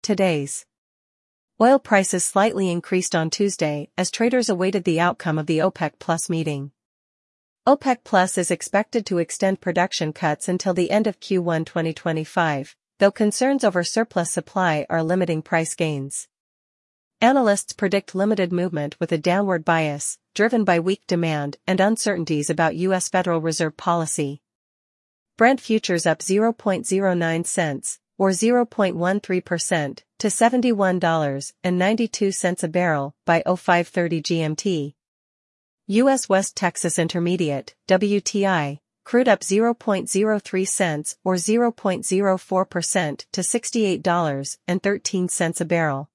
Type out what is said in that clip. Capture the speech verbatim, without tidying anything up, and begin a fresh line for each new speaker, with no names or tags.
today's oil prices slightly increased on Tuesday as traders awaited the outcome of the OPEC Plus meeting. OPEC Plus is expected to extend production cuts until the end of Q one twenty twenty-five, though concerns over surplus supply are limiting price gains. Analysts predict limited movement with a downward bias, driven by weak demand and uncertainties about U S Federal Reserve policy. Brent futures up zero point zero nine cents, or zero point one three percent, to seventy-one dollars and ninety-two cents a barrel by oh five thirty G M T. U S West Texas Intermediate, W T I, crude up zero point zero three cents or zero point zero four percent to sixty-eight dollars and thirteen cents a barrel.